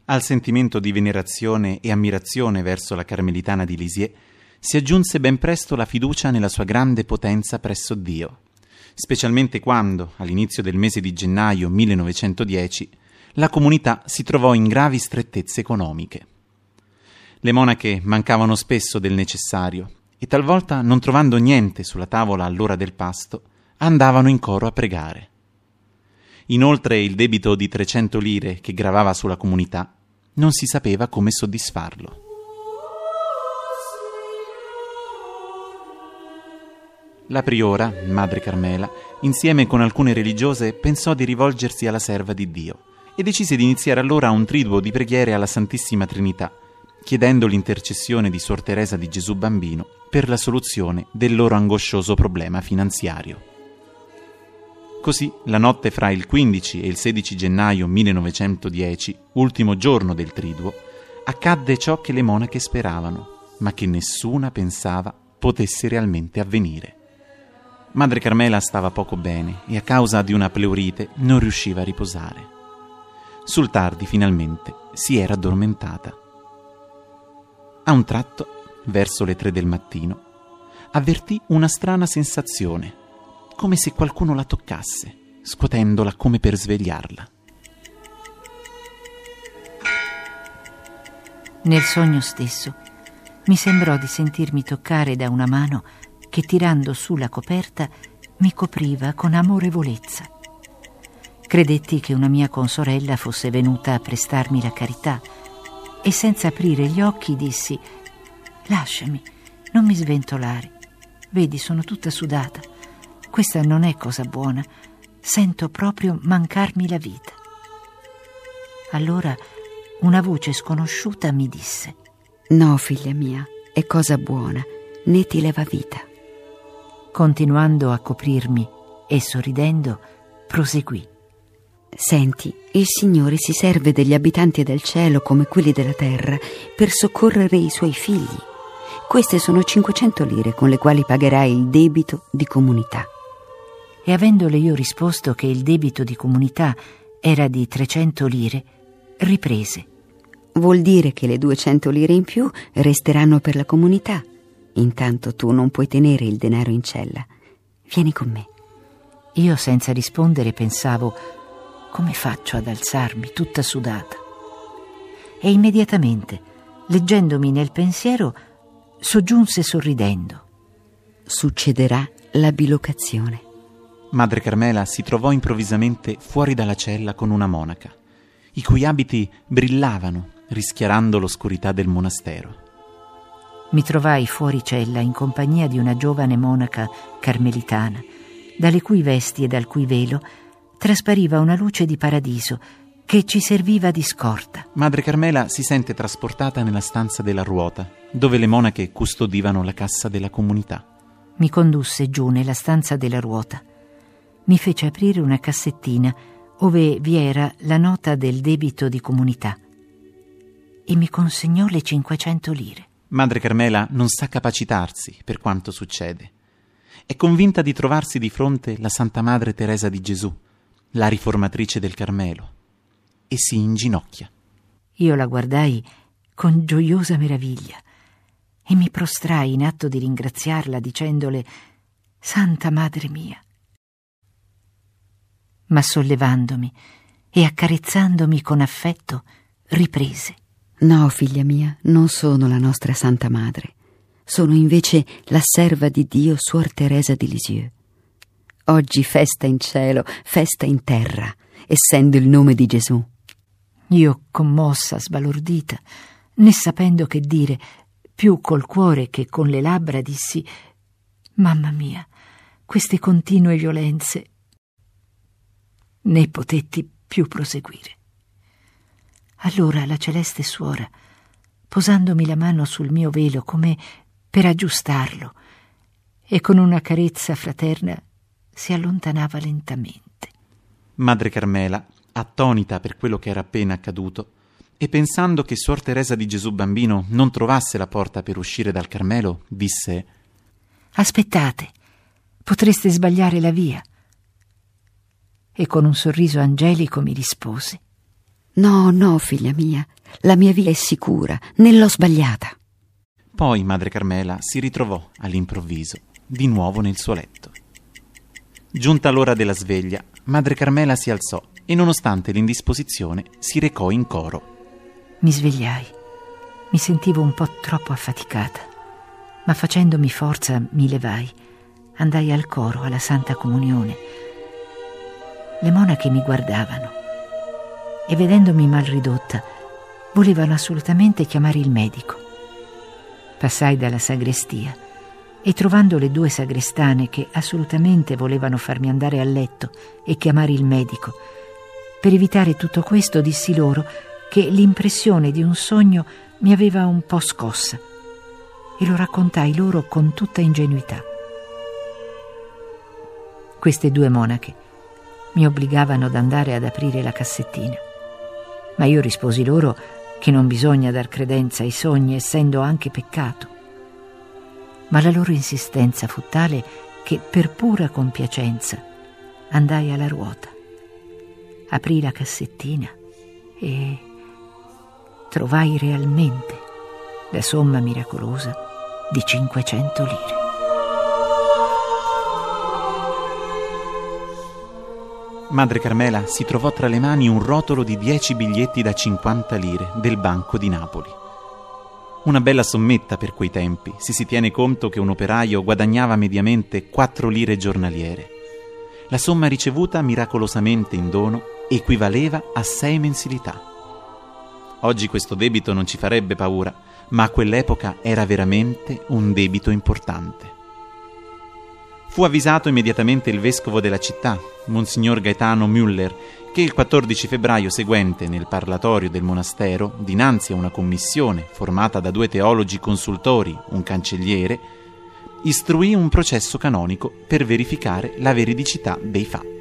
Al sentimento di venerazione e ammirazione verso la Carmelitana di Lisieux si aggiunse ben presto la fiducia nella sua grande potenza presso Dio, specialmente quando, all'inizio del mese di gennaio 1910, la comunità si trovò in gravi strettezze economiche. Le monache mancavano spesso del necessario e talvolta, non trovando niente sulla tavola all'ora del pasto, andavano in coro a pregare. Inoltre il debito di 300 lire che gravava sulla comunità non si sapeva come soddisfarlo. La priora, Madre Carmela, insieme con alcune religiose, pensò di rivolgersi alla serva di Dio e decise di iniziare allora un triduo di preghiere alla Santissima Trinità, chiedendo l'intercessione di Suor Teresa di Gesù Bambino per la soluzione del loro angoscioso problema finanziario. Così, la notte fra il 15 e il 16 gennaio 1910, ultimo giorno del triduo, accadde ciò che le monache speravano, ma che nessuna pensava potesse realmente avvenire. Madre Carmela stava poco bene e a causa di una pleurite non riusciva a riposare. Sul tardi, finalmente, si era addormentata. A un tratto, verso le 3 del mattino, avvertì una strana sensazione, come se qualcuno la toccasse, scuotendola come per svegliarla. Nel sogno stesso mi sembrò di sentirmi toccare da una mano che, tirando su la coperta, mi copriva con amorevolezza. Credetti che una mia consorella fosse venuta a prestarmi la carità e senza aprire gli occhi dissi: «Lasciami, non mi sventolare. Vedi, sono tutta sudata. Questa non è cosa buona. Sento proprio mancarmi la vita». Allora una voce sconosciuta mi disse: «No, figlia mia, è cosa buona, né ti leva vita». Continuando a coprirmi e sorridendo, proseguì: «Senti, il Signore si serve degli abitanti del cielo come quelli della terra per soccorrere i suoi figli. Queste sono 500 lire con le quali pagherai il debito di comunità». E avendole io risposto che il debito di comunità era di 300 lire, riprese: «Vuol dire che le 200 lire in più resteranno per la comunità. Intanto tu non puoi tenere il denaro in cella. Vieni con me». Io, senza rispondere, pensavo: come faccio ad alzarmi tutta sudata? E immediatamente, leggendomi nel pensiero, soggiunse sorridendo: «Succederà la bilocazione». Madre Carmela si trovò improvvisamente fuori dalla cella con una monaca, i cui abiti brillavano, rischiarando l'oscurità del monastero. Mi trovai fuori cella in compagnia di una giovane monaca carmelitana, dalle cui vesti e dal cui velo traspariva una luce di paradiso che ci serviva di scorta. Madre Carmela si sente trasportata nella stanza della ruota, dove le monache custodivano la cassa della comunità. Mi condusse giù nella stanza della ruota. Mi fece aprire una cassettina ove vi era la nota del debito di comunità e mi consegnò le 500 lire. Madre Carmela non sa capacitarsi per quanto succede. È convinta di trovarsi di fronte la Santa Madre Teresa di Gesù, la riformatrice del Carmelo, e si inginocchia. Io la guardai con gioiosa meraviglia e mi prostrai in atto di ringraziarla dicendole: «Santa Madre mia». Ma sollevandomi e accarezzandomi con affetto, riprese: «No, figlia mia, non sono la nostra Santa Madre. Sono invece la serva di Dio, Suor Teresa di Lisieux. Oggi festa in cielo, festa in terra, essendo il nome di Gesù». Io, commossa, sbalordita, né sapendo che dire, più col cuore che con le labbra, dissi: «Mamma mia, queste continue violenze». Né potetti più proseguire. Allora la celeste suora, posandomi la mano sul mio velo come per aggiustarlo, e con una carezza fraterna si allontanava lentamente. Madre Carmela, attonita per quello che era appena accaduto, e pensando che Suor Teresa di Gesù Bambino non trovasse la porta per uscire dal Carmelo, disse: «Aspettate, potreste sbagliare la via». E con un sorriso angelico mi rispose: «No, no, figlia mia, la mia via è sicura, né l'ho sbagliata. Poi madre Carmela si ritrovò all'improvviso di nuovo nel suo letto. Giunta l'ora della sveglia, madre Carmela si alzò e, nonostante l'indisposizione, si recò in coro. Mi svegliai. Mi sentivo un po' troppo affaticata, ma facendomi forza mi levai. Andai al coro, alla Santa Comunione. Le monache mi guardavano e, vedendomi mal ridotta, volevano assolutamente chiamare il medico. Passai dalla sagrestia e, trovando le 2 sagrestane che assolutamente volevano farmi andare a letto e chiamare il medico, per evitare tutto questo dissi loro che l'impressione di un sogno mi aveva un po' scossa e lo raccontai loro con tutta ingenuità. Queste 2 monache mi obbligavano ad andare ad aprire la cassettina, ma io risposi loro che non bisogna dar credenza ai sogni, essendo anche peccato. Ma la loro insistenza fu tale che, per pura compiacenza, andai alla ruota, aprì la cassettina e trovai realmente la somma miracolosa di 500 lire. Madre Carmela si trovò tra le mani un rotolo di 10 biglietti da 50 lire del Banco di Napoli. Una bella sommetta per quei tempi, se si tiene conto che un operaio guadagnava mediamente 4 lire giornaliere. La somma ricevuta miracolosamente in dono equivaleva a 6 mensilità. Oggi questo debito non ci farebbe paura, ma a quell'epoca era veramente un debito importante. Fu avvisato immediatamente il vescovo della città, Monsignor Gaetano Müller, che il 14 febbraio seguente, nel parlatorio del monastero, dinanzi a una commissione formata da 2 teologi consultori, un cancelliere, istruì un processo canonico per verificare la veridicità dei fatti.